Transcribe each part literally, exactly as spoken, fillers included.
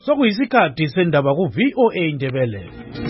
Sokuyisikhathi sendaba ku V O A Indebele.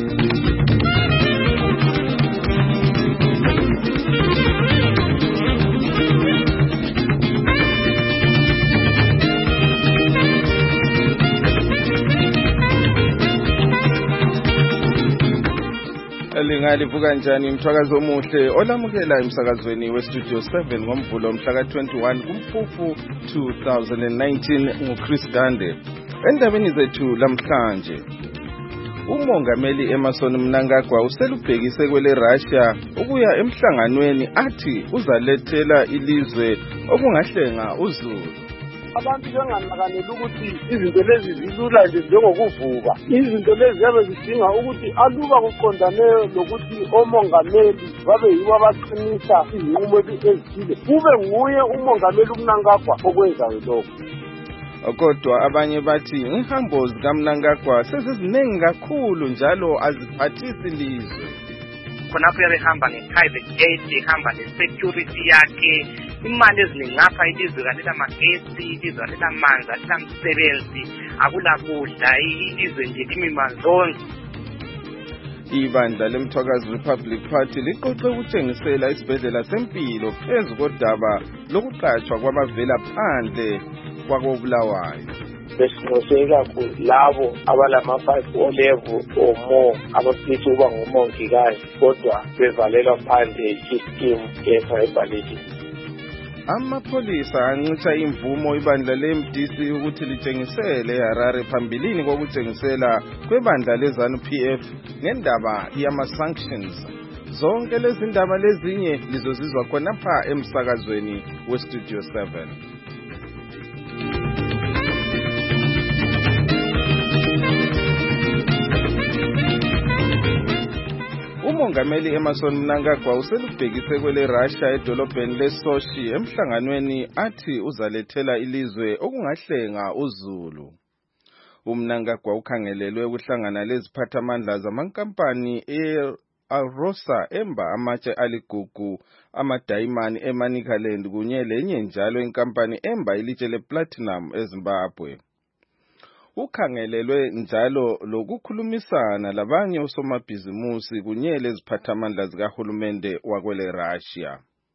Lingalivuka njani umthwakazi omuhle olamukela emsakazweni we Studio seven ngomvulo mhla ka twenty-one kuMfumfu two thousand nineteen nguChris Dande. Endabeni zethu lamhlanje, umongameli Emmerson Mnangagwa uselubhekise kwele Russia ukuya emhlanganweni athi uzalethela ilizwe okungahlenga uzulu. Abantu benganakane ukuthi izinto lezi zilula nje njengokuvuka. Izinto lezi yabe zidinga ukuthi aluba kuqondane lokuthi omongameli babe yibo abaqinisa izinqumo ezithile. Kube nguye umongameli uMnangagwa okwenzayo lokho. Kodwa abanye bathi inhambo zikaMnangagwa sezizinengi kakhulu njalo aziphathisi ilizwe. Khonapho yabehamba nge-private jet, ehamba ne-security yakhe, imali eziningi ngapha ilizwe kalela magesi, ilizwe kalela manzi, kalela msebenzi, akulakudla, ilizwe nje limi manzonzo. Ibandla lemthwakazi Republic Party liqoqe ukutshengisela isibhedlela sempilo phezu kodaba lokuqatshwa kwabavela phandle kwakobulawayo. Besinoseka kulabo abalama-five o level or more abafisa ukuba ngomongikazi kodwa bevalelwa phandle i-system kepha ebhalekile. Amapholisa ancitha imvumo ibandla le-M D C ukuthi litshengisele eHarare phambilini kokutshengisela kwebandla le-ZANU P F ngendaba yama-sanctions. Zonke lezi ndaba lezinye lizozizwa khonapha emsakazweni we-Studio seven. Umongameli Emmerson Mnangagwa uselubhekise kwele Russia edolobheni leSochi emhlanganweni athi uzalethela ilizwe okungahlenga uzulu. uMnangagwa ukhangelelwe ukuhlangana leziphathamandla zamankampani e-Alrosa emba amatshe aligugu amadayimani eManicaland kunye lenye njalo inkampani emba ilitshe leplatinum eZimbabwe. Ukhangelelwe njalo lokukhulumisana labanye osomabhizimusi kunye leziphathamandla zikahulumende wakwele Russia.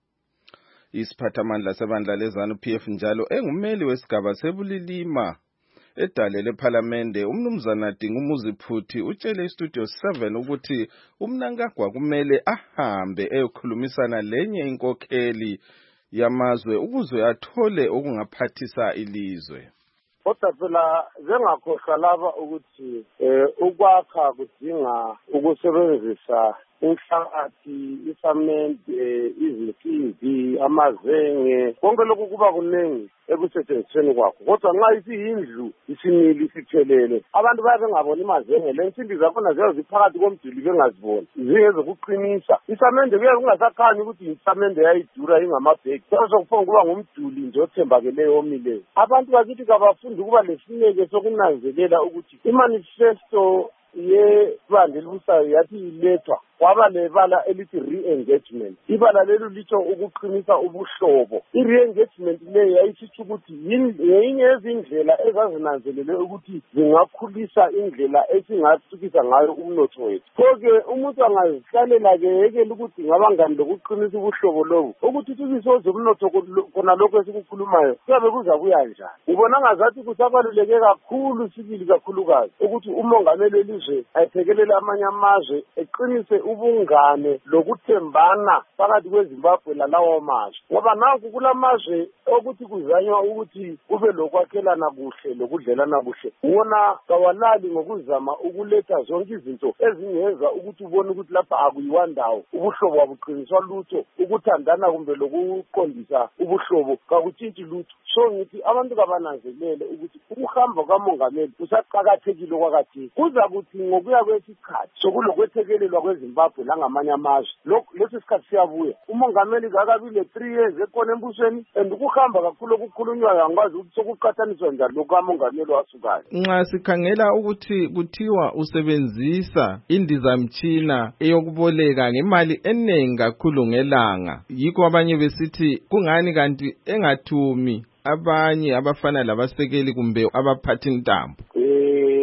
Isiphathamandla sebandla le-ZANU P F njalo engumeli wesigaba sebulilima edale lephalamende umnumzana Dingumuzi Phuthi utshele iStudio seven ukuthi uMnangagwa kumele ahambe eyokhulumisana lenye inkokheli yamazwe ukuze athole okungaphathisa ilizwe. Kodwa phela zengakhohlwa laba ukuthi eh ukwakha kudinga ukusebenzisa inhlabathi, isamende, izinsimbi, amazenge, konke lokhu kuba kuningi ekusetshenzisweni kwakho. Kodwa nxa isiyindlu isimili isiphelele, abantu bayabengabona imazenge, lensimbi zakhona ziyaziphakathi komduli bengaziboni, zingezokuqinisa. Isamende kuya kungasakhanyi ukuthi isamende yayidura ingamabheki, kodwa kufanele kuba ngumduli nje othembakeleyo omileyo. Abantu bakithi kabafundi ukuba lesineke sokunanzelela ukuthi imanifesto yebandla elibusayo yathi ilethwa kwaba lebala elithi re-engagement. Ibala lelo litsho ukuqinisa ubuhlobo. I-re-engagement leyo yayisitsho ukuthi yinye yezindlela ezazinanzelelwe ukuthi zingakhulisa indlela esingathukisa ngayo umnotho wethu. Konke umuntu angazihlalela-ke yekela ukuthi ngabangani lokuqinisa ubuhlobo lobu. Ukuthuthukisa zomnotho khona lokho esikukhulumayo kuyabe kuzabuya njani. Ngibona ngazathi kusabaluleke kakhulu sibili kakhulukazi ukuthi umongameli welizwe ayiphekelele amanye amazwe eqinise ubungane lokuthembana phakathi kweZimbabwe lalawo mazwe. Ngoba nanku kulamazwe ukuthi kuzanywa ukuthi kube lokwakhelana kuhle lokudlelana kuhle. Wona kawalali ngokuzama ukuletha zonke izinto ezingenza ukuthi ubone ukuthi lapha akuyiwandawo ubuhlobo wabuqiniswa lutho, ukuthandana kumbe lokuqondisa ubuhlobo kakutshintshi lutho. So ngithi abantu kabananzelele ukuthi ukuhamba kamongameli kusaqakathekile kwakathi. Kuza kuthi ngokuya kwesikhathi sokulokwethekelelwa kweZimbabwe langamanye amazwe. Lesi sikhathi siyabuya. Umongameli kakabile three years ekhona embusweni and ukuhamba kakhulu okukhulunywayo angikwazi ukuthi sokuqhathaniswa njani lokamongameli wasukayo. Nxa sikhangela ukuthi kuthiwa usebenzisa indizamtshina eyokuboleka ngemali enengi kakhulu ngelanga, yikho abanye besithi kungani kanti engathumi abanye abafana labasekeli kumbe abaphathi intambo. Eh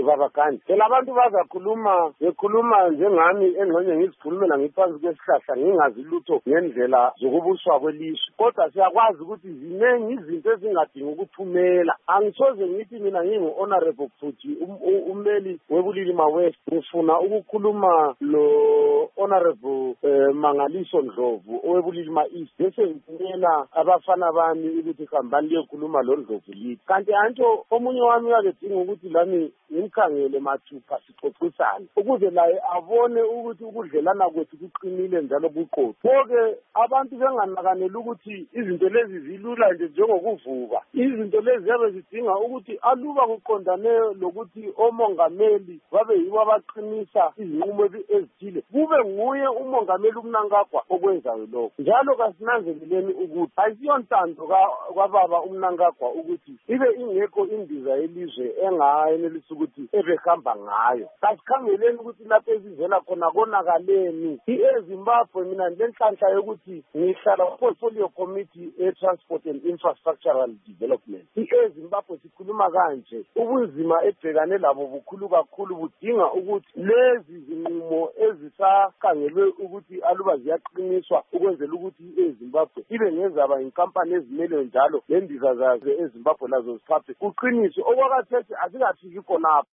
baba Gandhi phela abantu bazakhuluma bekhuluma njengami engxenye ngizikhulumela ngiphansi kwesihlahla ngingazi lutho ngendlela zokubuswa kwelizwe kodwa siyakwazi ukuthi zinengi izinto ezingadingi ukuthumela angisoze ngithi mina ngingu-honorable Phuthi ummeli webulilima West ngifuna ukukhuluma lo honorable eh, Mangaliso Ndlovu owebulilima East bese ngithumela abafana bami ukuthi hambani liyokhuluma lo Ndlovu yithi kanti anto omunye wami uyadinga ukuthi lami ngimkhangele mathupha sixoxisane ukuze laye abone ukuthi ukudlelana kwethu kuqinile njalo kuqotho konke abantu benganakanela ukuthi izinto lezi zilula nje njengokuvuka izinto lezi yabe zidinga ukuthi aluba kuqondane lokuthi omongameli babe yibo abaqinisa izinqumo ezithile kube nguye umongameli uMnangagwa okwenzayo lokho njalo kasinanzeleleni ukuthi ayisiyontando kwababa uMnangagwa ukuthi ibe ingekho indiza yelizwe engayenelisa ukuthi ebehamba ngayo kasikhangeleni ukuthi lapho ezivela khona konakaleni iZimbabwe mina ngenhlanhla yokuthi ngihlala ku-portfolio committee e-transport and infrastructural development iZimbabwe sikhuluma kanje ubunzima ebhekane labo bukhulu kakhulu budinga ukuthi lezi zinqumo ezisakhangelwe ukuthi aluba ziyaqiniswa ukwenzela ukuthi iZimbabwe ibe ngezaba inkampani ezimele njalo nendiza zazo eZimbabwe lazo ziphaphe kuqiniswe okwakathethe azingafiki khonapho.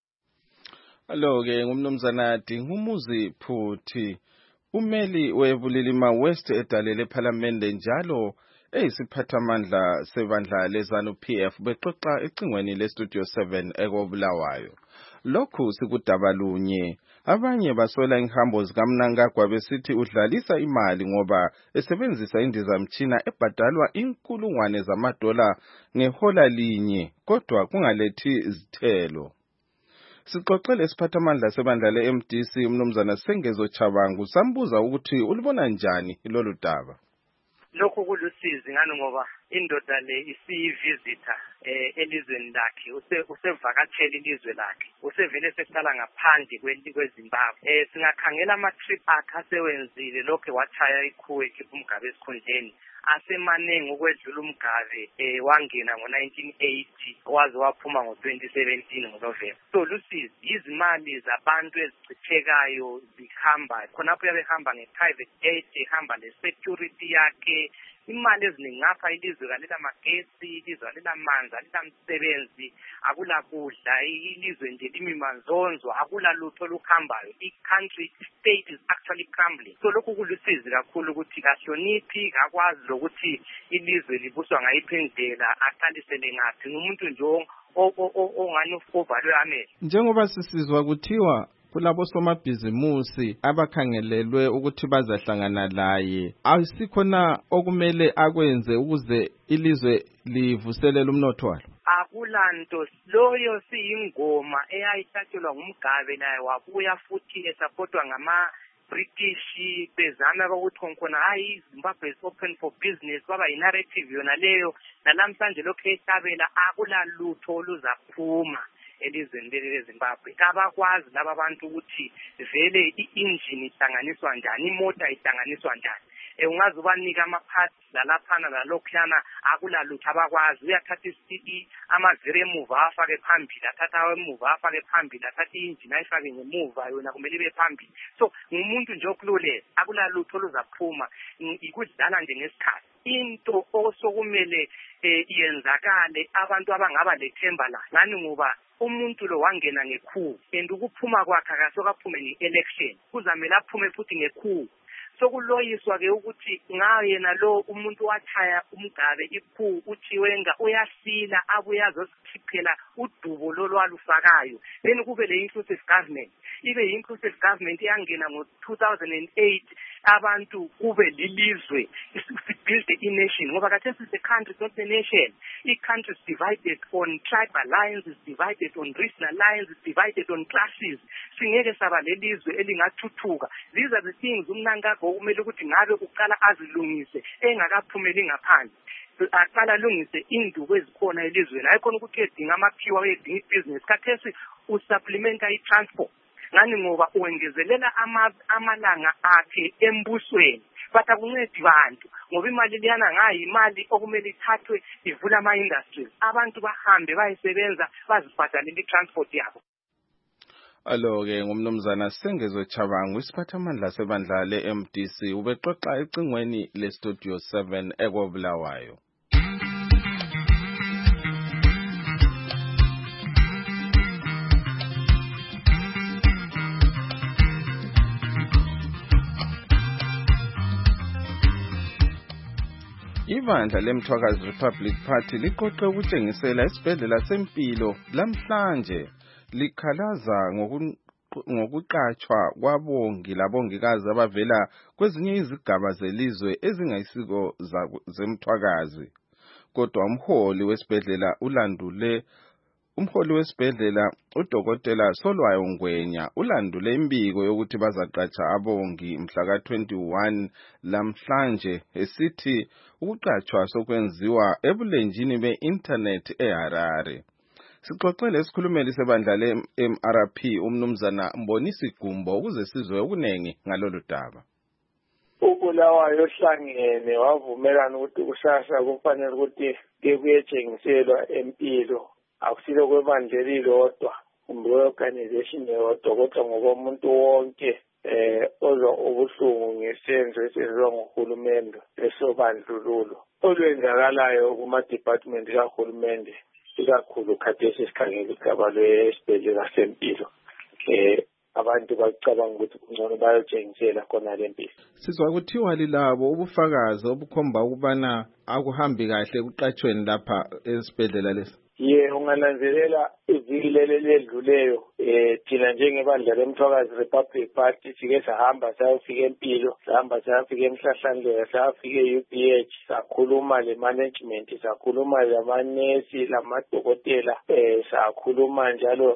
Alo-ke ngumnumzana Dingumuzi Phuthi ummeli webulilima West edalele ePhalamende njalo eyisiphathamandla sebandla lezanu P F bexoxa ecingweni leStudio seven ekobulawayo. Lokhu sikudabalunye abanye basola inhambo zikaMnangagwa besithi udlalisa imali ngoba esebenzisa indizamtshina ebhadalwa inkulungwane zamadola ngehola linye kodwa kungalethi izithelo. Sixoxele isiphathamandla sebandla le-M D C umnumzana Sengezo Chabangu sambuza ukuthi ulibona njani lolu daba. Lokhu kulusizi ngani ngoba indoda le isivisitha eh elizweni lakhe usevakatshela ilizwe lakhe usevele sehlala ngaphandle kweZimbabwe eh singakhangela ama trip akhe asewenzile lokho wachaya ikhuwe ekhipha umgabe esikhundleni asemanengi ukwedlula umgabe eh wangena ngo nineteen eighty waze waphuma ngo twenty seventeen ngoNovember. So lusizi izimali zabantu ezichithekayo zihamba khonapho yabehamba nge-private jet ihamba le-security yakhe imali eziningi ngapha ilizwe kalela magesi ilizwe kalela manzi kalela msebenzi akula kudla ilizwe nje limimanzonzo akula lutho luhambayo i-country state is actually crumbling. So lokhu kulusizi kakhulu ukuthi kahloniphi kakwazi lokuthi ilizwe libuswa ngayiphi indlela aqalisele ngaphi ngumuntu nje ongani ovalwe amehlo. Njengoba sisizwa kuthiwa kulabo somabhizimusi abakhangelelwe ukuthi bazahlangana laye asikhona okumele akwenze ukuze ilizwe livuselele umnotho walo. Akulanto loyo siyingoma eyayihlatshelwa ngumgabe naye wabuya futhi esupportwa ngama British bezama ukuthi khona hayi Zimbabwe is open for business kwaba i-narrative yona leyo nalamhlanje lokho esabela akula lutho oluzaphuma elizweni leZimbabwe kabakwazi laba bantu ukuthi vele i-engine ihlanganiswa njani imota ihlanganiswa njani ungazi ubanika ama-parts lalaphana lalokhuyana akula lutho abakwazi uyathatha i-C amaviri emuva afake phambili athatha emuva afake phambili athatha i-engine ayifake ngemuva yona kumele ibe phambili. So ngumuntu nje okulule akula lutho oluzaphuma ikudlala nje ngesikhathi into osokumele iyenzakale abantu abangaba lethemba la ngani ngoba umuntu lo wangena ngekhu and ukuphuma kwakhe akasokaphume nge-election kuzamela aphume futhi ngekhu. Sokuloyiswa ke ukuthi ngayena lo umuntu wathaya umgabe ikhu uThiwenga uyasila abuya azosikhipela udubo lolwalufakayo then kube le inclusive government ibe inclusive government iyangena ngo two thousand eight abantu kube lilizwe build a nation ngoba kathesi the country not a nation. I-country is divided on tribal lines, is divided on regional lines, is divided on classes. Singeke saba lelizwe elingathuthuka. These are the things uMnangagwa kumele ukuthi ngabe uqala azilungise engakaphumeli ngaphandle. Aqala lungise induku ezikhona elizweni ayikhona ukuthi edinga amakhiwa edinga ibusiness kathesi usupplementa i-transport ngani ngoba uwengezelela amalanga akhe embusweni but akuncedi bantu ngoba imali liyana ngayi imali okumele ithathwe ivula ama-industries abantu bahambe bayisebenza bazibhadalela i-transport yabo. Alo-ke ngumnumzana Sengezwe Chabangu isiphathamandla sebandla le-M D C ubexoxa ecingweni le-Studio seven eKobulawayo. Ibandla leMthwakazi Republic Party liqoqe ukutshengisela esibhedlela sempilo lamhlanje likhalaza ngokuqatshwa kwabongi labongikazi abavela kwezinye izigaba zelizwe ezingayisiko zemthwakazi. Kodwa umholi wesibhedlela ulandule umholi wesibhedlela udokotela Solwayo Ngwenya ulandule imbiko yokuthi bazaqatsha abongi mhla ka twenty-one lamhlanje esithi ukuqatshwa sokwenziwa ebulenjini be-internet eHarare. Sixoxele isikhulumeli sebandla le-M R P umnumzana Mbonisi Gumbo ukuze sizwe okunengi ngalolu daba. uBulawayo ohlangene wavumelana ukuthi kusasa kufanele ukuthi kuyetshengiselwa empilo akusilo kwebandla elilodwa kumbe organization eyodwa kodwa ngokomuntu wonke eh ozwa ubuhlungu ngesenzo esenziwa nguhulumende esobandlululo olwenzakalayo kuma department kahulumende ikakhulu khathesi sikhangele igaba lwesibhedlela sempilo. Eh abantu bacabanga ukuthi kungcono bayotshengisela khona lempilo. Sizwa kuthiwa lilabo ubufakazi obukhomba ukubana akuhambi kahle kuqatshweni lapha esibhedlela lesi. Ye ungananzelela ivikilele ledluleyo eh thina njengebandla leMthwakazi Republic Party sike sahamba sayofika empilo sahamba sayofika emhlahlandlela sayofika e-U B H sakhuluma le management sakhuluma lamanesi lamadokotela eh sakhuluma njalo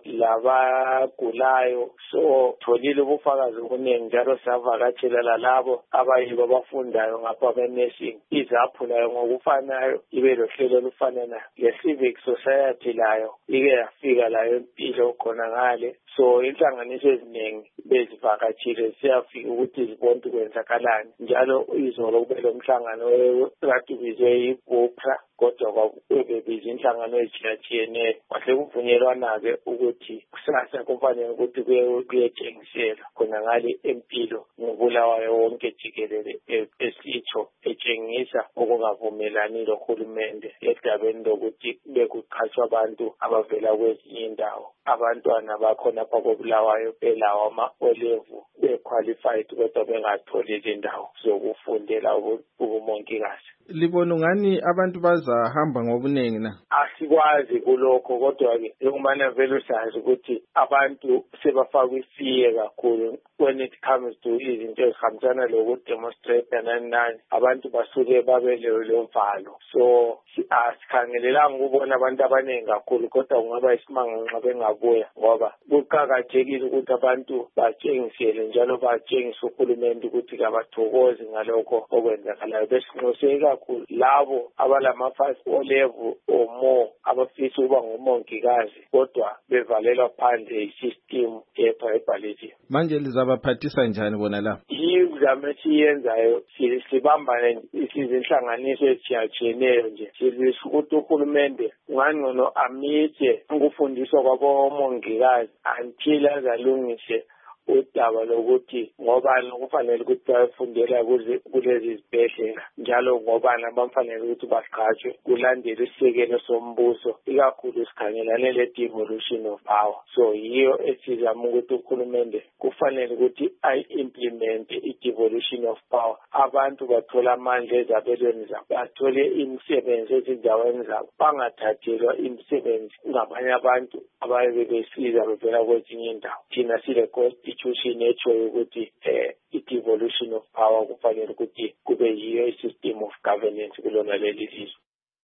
labagulayo so tholile ubufakazi obuningi njalo savakatshela lalabo abayibo abafundayo ngapha kwe-nursing izaphulayo ngokufanayo ibe lohlelo olufananayo le-civic society layo ike yafika layo empilo khona ngale so inhlanganiso eziningi bezivakatshile siyafika ukuthi zibone kwenzakalani njalo izolo kube lo mhlangano ekade ubizwe iBupra kodwa kwabebiza inhlangano ezitshiyatshiyeneyo kwahle kuvunyelwana-ke ukuthi kusasa kufanele ukuthi kuyetshengisela khona ngale empilo ngobulawayo wonke jikelele esitsho etshengisa okungavumelani lohulumende edabeni lokuthi bekuqhatshwa abantu abavela kwezinye indawo abantwana bakhona bakobulawayo belawo ama-olevu be-qualified kodwa bengatholi izindawo zokufundela ubumongikazi. Libona ngani abantu bazahamba ngobunengi na? Asikwazi kulokho kodwa-ke njengoba vele usazi ukuthi abantu sebafaka isiye kakhulu when it comes to izinto ezihambisana lokudemonstrate nani nani abantu basuke babe leyo valo so asikhangelelanga ukubona abantu abaningi kakhulu kodwa kungaba isimanga nxa bengabuya ngoba kuqakathekile ukuthi abantu batshengisele njalo batshengise uhulumende ukuthi kabathokozi ngalokho okwenzakalayo besinxuse kakhulu labo abalama-five olevu or more abafisa ukuba ngumongikazi kodwa bevalelwa phandle isystem epha ebhalithi. Manje lizabaphathisa njani bona la? Izame esiyenzayo sibambane izinhlanganiso ezitshiyatshiyeneyo nje sizisa ukuthi uhulumende ngangcono amithe ukufundiswa kwabomongikazi until azalungise udaba lokuthi ngobani kufanele ukuthi bayofundela kulezi zibhedlela njalo ngobani abamfanele ukuthi baqhatshwe kulandela isisekelo sombuso ikakhulu sikhangelane le-devolution of power so yiyo esizama ukuthi uhulumende kufanele ukuthi ayi-implemente i-devolution of power abantu bathole amandla ezabelweni zabo bathole imisebenzi ezindaweni zabo bangathathelwa imisebenzi ngabanye abantu abaye besiza bevela kwezinye indawo thina sile constitution etshoyo ukuthi eh i-devolution of power kufanele ukuthi kube yiyo i-system of governance kulona leli lizwe.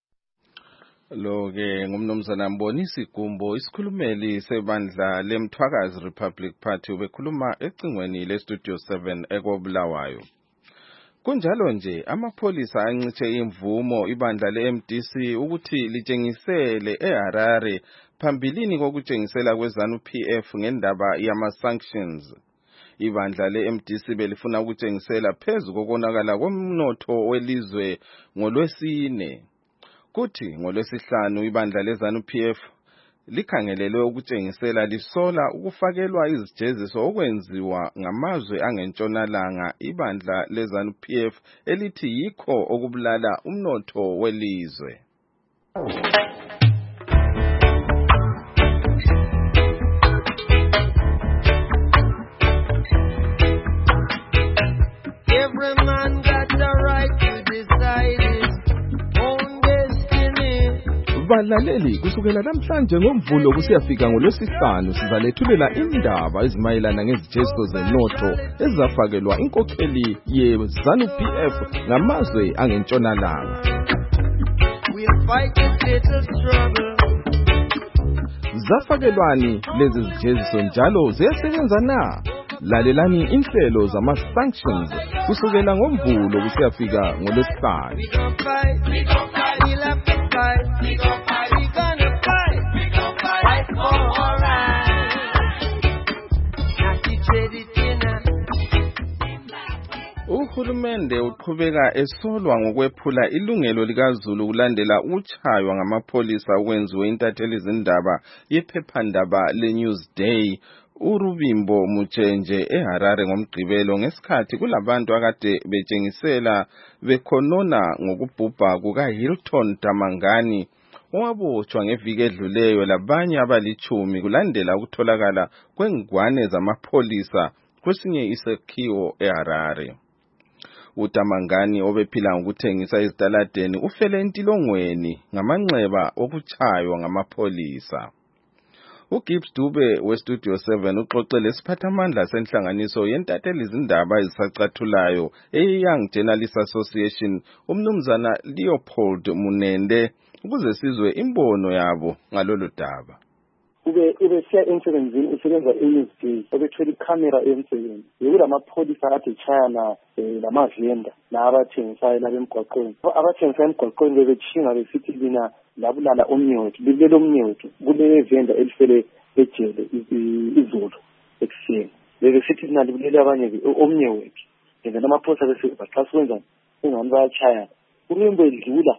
Lo-ke ngumnumzana Mbonisi Gumbo isikhulumeli sebandla leMthwakazi Republic Party ubekhuluma ecingweni le-Studio seven eKobulawayo. Kunjalo nje amapholisa ancithe imvumo ibandla le-M D C ukuthi litshengisele eHarare phambilini kokutshengisela kweZANU P F ngendaba yama-sanctions. Ibandla le-M D C belifuna ukutshengisela phezu kokonakala komnotho welizwe ngolwesine. Kuthi ngolwesihlanu ibandla leZANU P F likhangelelwe ukutshengisela lisola ukufakelwa izijeziso okwenziwa ngamazwe angentshonalanga ibandla leZANU P F elithi yikho okubulala umnotho welizwe. Every man got the right to decide his own destiny. Balaleli kusukela namhlanje ngoMvulo kusiyafika ngoLwesihlanu sizalethulela indaba ezimayelana ngezijeziso zenotho ezafakelwa inkokheli yeZANU P F ngamazwe angentshonalanga. We'll fight this little struggle. Zafakelwani lezi zijeziso njalo ziyasebenza na? Lalelani inhlelo zama-sanctions kusukela ngoMvulo kusiyafika ngoLwesihlanu. We gon' fight, we gon' fight, we'll have to fight, we gon' fight, we gonna fight, we gon' fight, fight for all right. Nasi trade dinner. Uhulumende uqhubeka esolwa ngokwephula ilungelo likaZulu kulandela uchaywa ngamapholisa okwenziwe intatheli izindaba yephephandaba leNewsday. uRubimbo Muchenje eHarare ngomgqibelo ngesikhathi kulabantu akade betshengisela bekhonona ngokubhubha kukaHilton Tamangani owabotshwa ngeviki edluleyo labanye abalichumi kulandela ukutholakala kwengwane zamapholisa kwesinye isakhiwo eHarare. uTamangani obephila ngokuthengisa ezitaladeni ufele entilongweni ngamanxeba okuchaywa ngamapholisa. uGibbs Dube weStudio seven uxoxele isiphathamandla senhlanganiso yentatheli izindaba ezisacathulayo eYoung Journalists Association umnumzana Leopold Munende ukuze sizwe imbono yabo ngalolu daba. ube ube siya emsebenzini usebenza e-Newsday obethwele ikhamera emsebenzini yekulamapholisa akade echayana lamavenda labathengisayo lapha emgwaqweni. abathengisayo emgwaqweni bebetshinga besithi lina labulala omnye wethu libulele omnye wethu kule venda elifele ejele izolo ekuseni bebesithi lina libulele abanye omnye wethu and amapholisa besithi xa sikwenzani ungani bayachayana. uRimbo edlula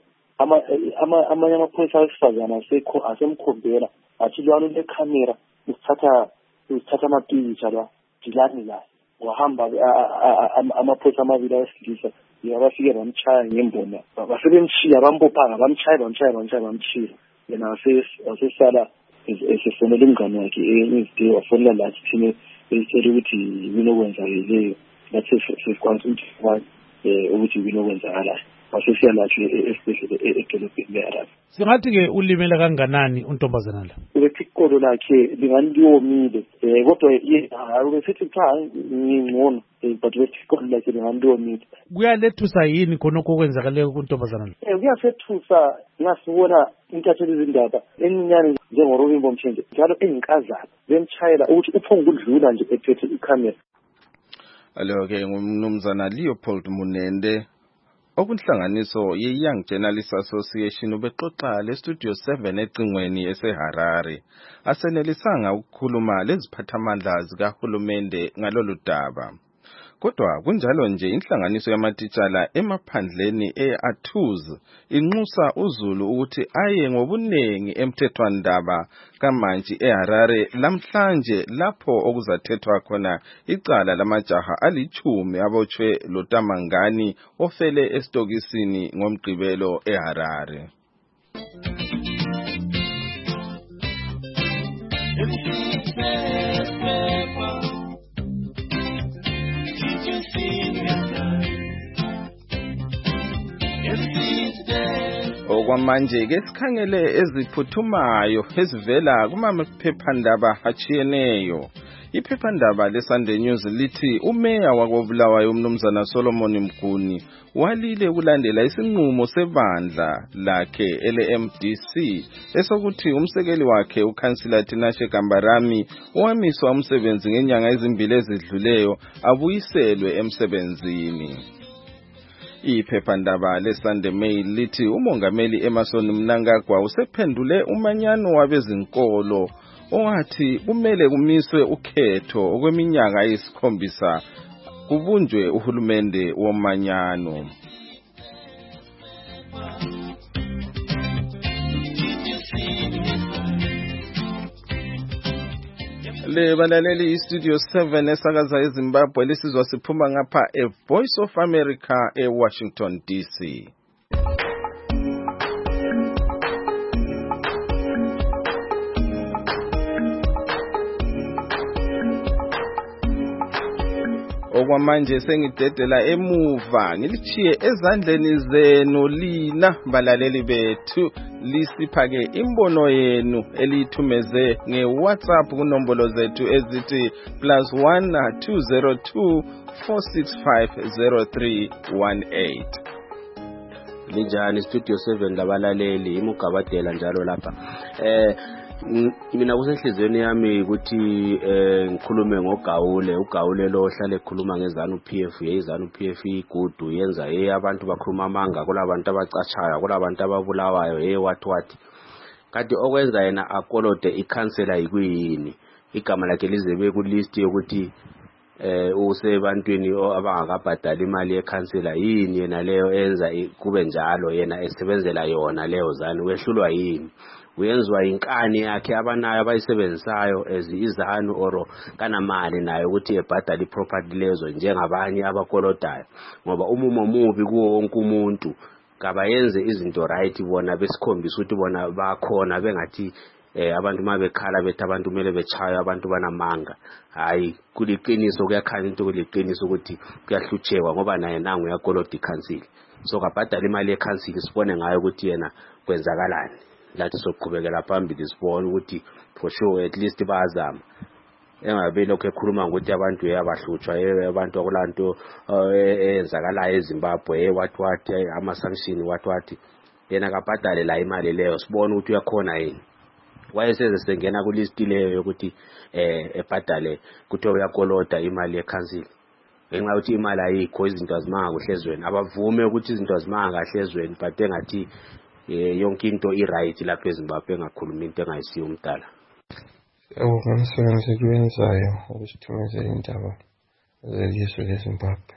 amanye amapholisa awesifazana asemkhombela athi lwana lekhamera usithatha usithatha amapicha la dilani la wahamba amapholisa amabili awesilisa yabafike bamchaya ngembona basebemshiya bambopha bamchaya bamchaya bamchaya bamchiya yena wasesala esefonela umngane wakhe eNewsday wafonela lathi thina esicela ukuthi yini okwenzakeleyo lathi sesikwanisa ukuthi ukuthi yini okwenzakalayo wasesiyalatshwe esibhedlela edolobheni leHarare. Singathi-ke ulimele kanganani untombazana la? Ubethi iqolo lakhe lingani liyomile um kodwa ubesithi cha ngingcono but ubethi iqolo lakhe lingani liyomile. Kuyalethusa yini khonokho okwenzakaleyo kuntombazana la? Um kuyasethusa ngasibona intatheli izindaba eminyane njengoRubimbo Mchenje njalo eyinkazana bemtshayela ukuthi uphonga ukudlula nje ephethe ikhamera. Alo-ke ngumnumzana Leopold Munende okunhlanganiso ye-Young Journalists Association ubexoxa leStudio seven ecingweni eseHarare asenelisanga ukukhuluma leziphathamandla zikahulumende ngalolu daba. Kodwa kunjalo nje inhlanganiso yamatitshala emaphandleni e-Atuz inxusa uZulu ukuthi aye ngobunengi emthethwandaba kaMantshi eHarare lamhlanje lapho okuzathethwa khona icala lamajaha alichumi abotshwe loTamangani ofele esitokisini ngomgqibelo eHarare. Okwamanje ke sikhangele eziphuthumayo ezivela kumaphephandaba achiyeneyo. Iphephandaba leSunday News lithi umeya wakobulawayo umnumzana Solomon Mguni walile kulandela isinqumo sebandla lakhe ele-M D C esokuthi umsekeli wakhe uKhansila Tinashe Kambarami owamiswa umsebenzi ngenyanga ezimbili ezidluleyo abuyiselwe emsebenzini. Iphephandaba leSunday Mail lithi umongameli Emmerson Mnangagwa usephendule umanyano wabezinkolo owathi kumele kumiswe ukhetho okweminyaka eyisikhombisa kubunjwe uhulumende womanyano. Le balaleli iStudio seven esakaza eZimbabwe lesizwa siphuma ngapha eVoice of America eWashington D C. Okwamanje sengidedela emuva ngilichiye ezandleni zenu lina balaleli bethu lisiphake imbono yenu elithumeze ngeWhatsApp kunombolo zethu ezithi plus one two zero two four six five zero three one eight. Linjani Studio seven labalaleli imugabadela njalo lapha. Eh mina kusenhlizweni yami ukuthi eh ngikhulume ngoGawule uGawule lo ohlale ekhuluma ngezanu P F yezanu P F igudu yenza hey abantu bakhuluma amanga kulabantu abacachayo kulabantu ababulawayo hey what what kanti okwenza yena akolode ikhansela yikuyini igama lakhe lizebe ku list yokuthi eh usebantwini abangakabhadali imali yekhansela yini yena leyo enza kube njalo yena esebenzela yona leyo zani wehlulwa yini uyenzwa inkani yakhe abanayo abayisebenzisayo ezizanu oro kanamali nayo ukuthi ebhadala iproperty lezo njengabanye abakolodayo ngoba umumo mubi kuwo wonke umuntu kabayenze izinto right bona besikhombisa ukuthi bona bakhona bengathi eh abantu mabekhala bethi abantu kumele bechaye abantu banamanga hayi kuliqiniso kuyakhanya into kuliqiniso ukuthi kuyahlutheka ngoba naye nangu yakoloda ikhansili so kabhadala imali yekhansili sibone ngayo ukuthi yena kwenzakalani lathi soqhubekela phambili sibone ukuthi for sure at least bazama engabe lokho ekhuluma ukuthi abantu yabahlutshwa abantu akulanto eyenzakalayo eZimbabwe what what ama sanction what what yena kabhadale la imali leyo sibone ukuthi uyakhona yini wayeseze sengena ku list leyo ukuthi eh ebhadale kuthi uyakoloda imali yekhansili ngenxa ukuthi imali ayikho izinto azimanga kuhlezweni abavume ukuthi izinto azimanga kahlezweni but engathi yonke into i-right lapha eZimbabwe engakhuluma into engayisiyo umdala. Yabonga umsebenzi kuyenzayo ukusithumezela indaba zelizwe leZimbabwe.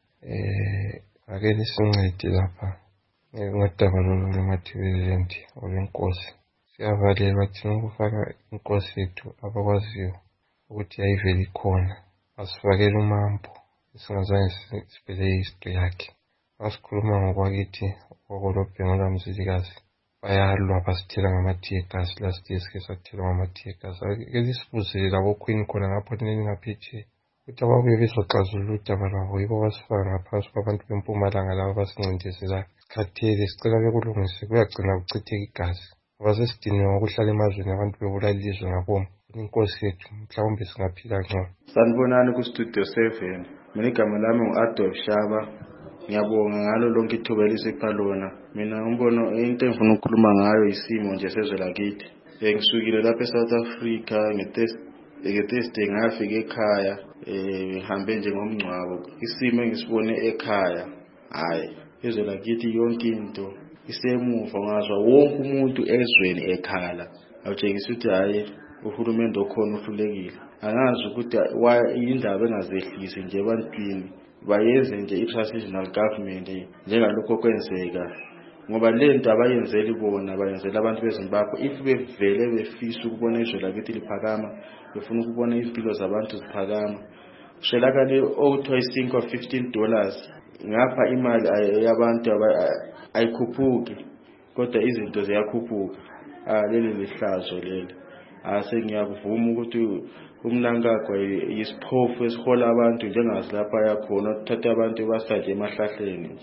Eh ake nisincede lapha ngodaba lolungathibelenti olwenkosi. Siyavalelwa thina ukufaka inkosi yethu abakwaziyo ukuthi ayiveli khona. Asifakele umambo singazange sibhele history yakhe. Asikhuluma ngokwakithi okolobhengo lamzilikazi bayalwa basithela ngamathiyegasi last year sike sathela ngamathiyegasi ake lisibuzele labo queen khona ngapho ningaphethe ukuthi ababuye bezoxazulula udaba lwabo yibo basifaka ngaphansi kwabantu bempumalanga laba basincindezela khathele sicela bekulungise kuyagcina kuchitheka igazi ngoba sesidiniwe ngokuhlala emazweni abantu bebulala ilizwe ngabomo inkosi yethu mhlawumbe singaphila ngcono. Sanibonani kuStudio seven mina igama lami ngu-Adolf Shaba. Ngiyabonga ngalo lonke ithuba elisipha lona. Mina umbono into engifuna ukukhuluma ngayo isimo nje sezwe lakithi. Ngisukile lapha eSouth Africa ngetest ngetesting ngafika ekhaya eh ngihambe nje ngomncwabo. Isimo engisibone ekhaya hayi izwe lakithi yonke into isemuva ngazwa wonke umuntu ezweni ekhala. Awutshengisa ukuthi hayi uhulumende okhona uhlulekile. Angazi ukuthi indaba engazehlisi nje ebantwini bayenze nje i-transitional government njengalokho kwenzeka ngoba le nto abayenzeli bona bayenzela abantu beZimbabwe if bevele befisa ukubona izwe lakithi liphakama befuna ukubona impilo zabantu ziphakama shelakale okuthiwa isinko fifteen dollars ngapha imali yabantu ayikhuphuki kodwa izinto ziyakhuphuka ah leli lihlazo leli ase ngiyakuvuma ukuthi umnankagwa yisiphofu esihola abantu njengazi lapha yakhona ukuthatha abantu basaje emahlahleni nje.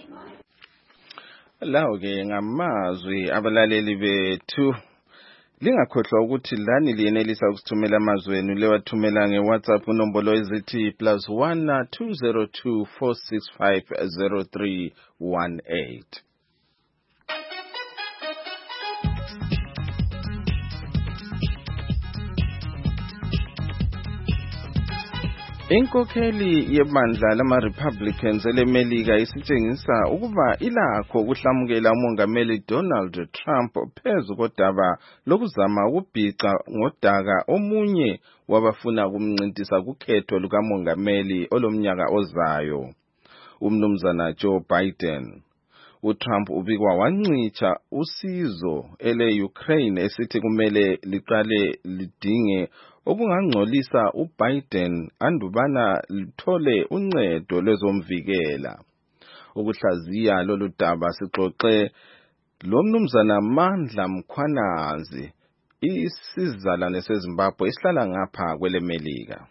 Lawo ke ngamazwi abalaleli bethu lingakhohlwa ukuthi lani liyenelisa ukusithumela amazwenu lewathumela ngeWhatsApp unombolo ezithi plus one two zero two four six five zero three one eight. Inkokheli yebandla lama-Republicans elemelika isitshengisa ukuba ilakho ukuhlamukela umongameli Donald Trump phezu kodaba lokuzama ukubhixa ngodaka omunye wabafuna ukumncintisa kukhetho lukamongameli olomnyaka ozayo, umnumzana Joe Biden. uTrump ubikwa wancitsha usizo ele-Ukraine esithi kumele liqale lidinge obungangcolisa uBiden andubana luthole uncedo lwezomvikela. Ukuhlaziya lolu daba sixoxe lo mnumzana Mandla Mkhwanazi, isizalwane seZimbabwe esihlala ngapha kwele Melika.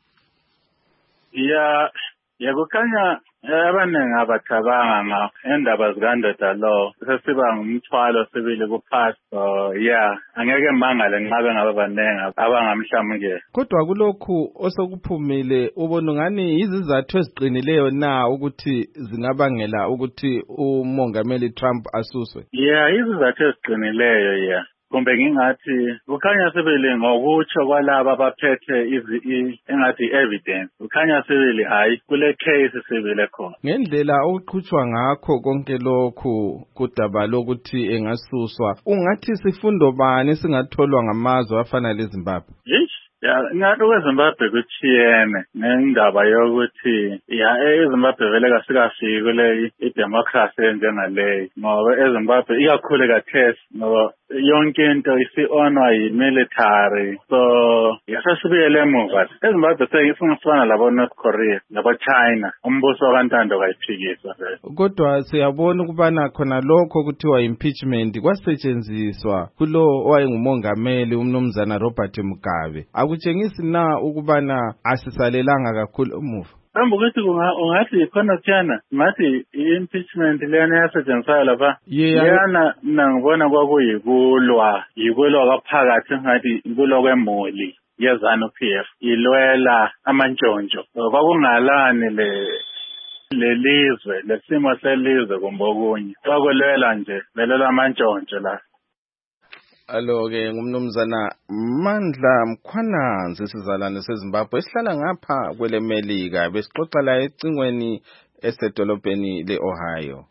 Ya yakukhanya abaningi abacabanga ngendaba zikandeda lo sesiba ngumthwalo sibili kupastor ya angeke mangale nqabe ngabe banengi abangamhlamukela. Kodwa kulokhu osokuphumile ubona ngani izizathu eziqinileyo na ukuthi zingabangela ukuthi uMongameli Trump asuswe? Ya izizathu eziqinileyo ya kumbe ngingathi kukhanya sibili ngokutsho kwalaba abaphethe izi engathi evidence kukhanya sibili hayi kule case sibili khona ngendlela okuqhutshwa ngakho konke lokhu kudaba lokuthi engasuswa ungathi sifundo bani singatholwa ngamazwe afana leZimbabwe? Ya ngathi kweZimbabwe kuchiyene ngendaba yokuthi ya eZimbabwe vele kasikafiki kule idemocracy njengaleyo ngoba eZimbabwe ikakhulu kathesi ngoba yonke into isi-onwa yi-military so yasasibuyele emuva. eZimbabwe seyisifana labo North Korea labo China umbuso wakantando kayiphikiswa. Kodwa siyabona ukubana khona lokho kuthiwa impeachment kwasetshenziswa kulo owayengumongameli umnumzana Robert Mugabe. Akutshengisi na ukubana asisalelanga kakhulu umuva? Kambe ukuthi ungathi khona tjana ngathi i-impeachment lena yasetshenziswa lapha yana mina ngibona kwakuyikulwa yikulwa kwaphakathi ngathi ikulwa kwemoli yeZANU-P F ilwela amantshontsho kwakungalani le lelizwe lesimo selizwe kumbe okunye kwakulwela nje lelo amantshontsho la. Alo-ke ngumnumzana Mandla Mkhwanazi isizalwane seZimbabwe esihlala ngapha kwele Melika besixoxa la ecingweni esedolobheni le-Ohio.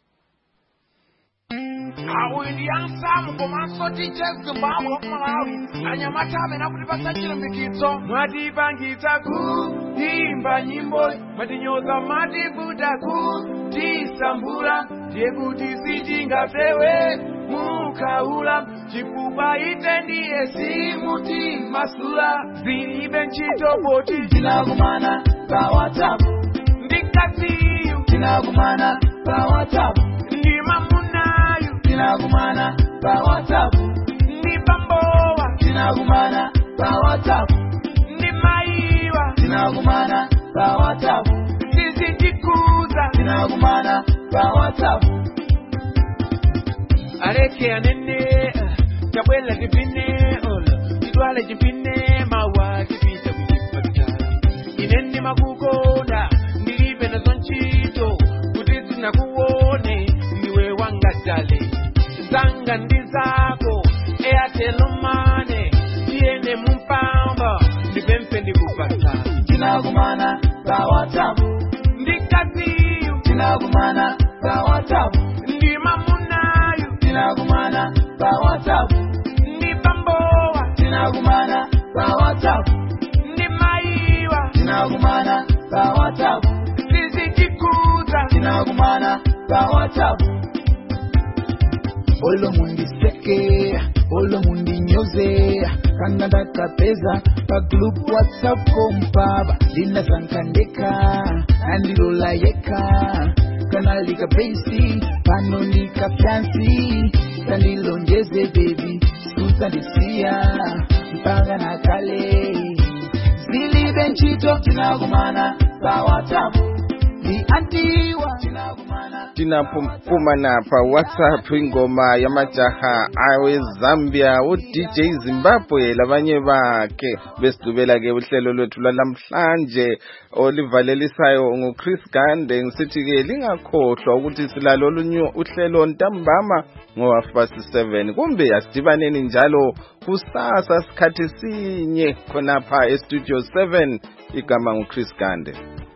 Awuyansamu komasoti cheZimbabwe kumalawi anyamatabe nakuti pasachile mikitso mwati pangita ku imba nyimbo matinyoza mati buda ku tisambula ndiye kuti sitingapewe mukaula chifukwa ite ndiye simuti masula zilibe ntchito poti tinakumana pa WhatsApp ndikatiyu tinakumana pa WhatsApp ndimamunayu tinakumana pa WhatsApp ndibambowa tinakumana pa WhatsApp ndimaiwa tinakumana pa WhatsApp sizijikuza tinakumana pa WhatsApp areke anene tabwela jipine ola idwale jipine mawa jipita kujipata ineni makukonda nilibe na zonchito kutizi na kuone niwe wangatale zanga ndizako eatelomane tiene mpamba nipempe ndikupata tinakumana pa WhatsApp ndikatiyu tinakumana pa WhatsApp ndimamunayu tinakumana pa WhatsApp ndibambowa tinakumana pa WhatsApp ndimaiwa tinakumana pa WhatsApp sizijikuza tinakumana pa WhatsApp olo mundi seke olo mundi nyoze kanada kapeza pa group WhatsApp kompaba lina sankandeka andilola yeka kanalika pensi panolika fancy kanilonjeze baby kusandisia mpanga na kale zilibe ntchito tinakumana pa WhatsApp ni antiwa tinakumana tinapumana pa WhatsApp ingoma yamajaha awe Zambia u D J Zimbabwe labanye bakhe besidubela ke uhlelo lwethu lamhlanje olivalelisayo nguChris Gande ngisithi ke lingakhohlwa ukuthi silalo olunye uhlelo ntambama ngo half past seven kumbe asidibaneni njalo kusasa sikhathi sinye khona pha e studio seven igama nguChris Gande.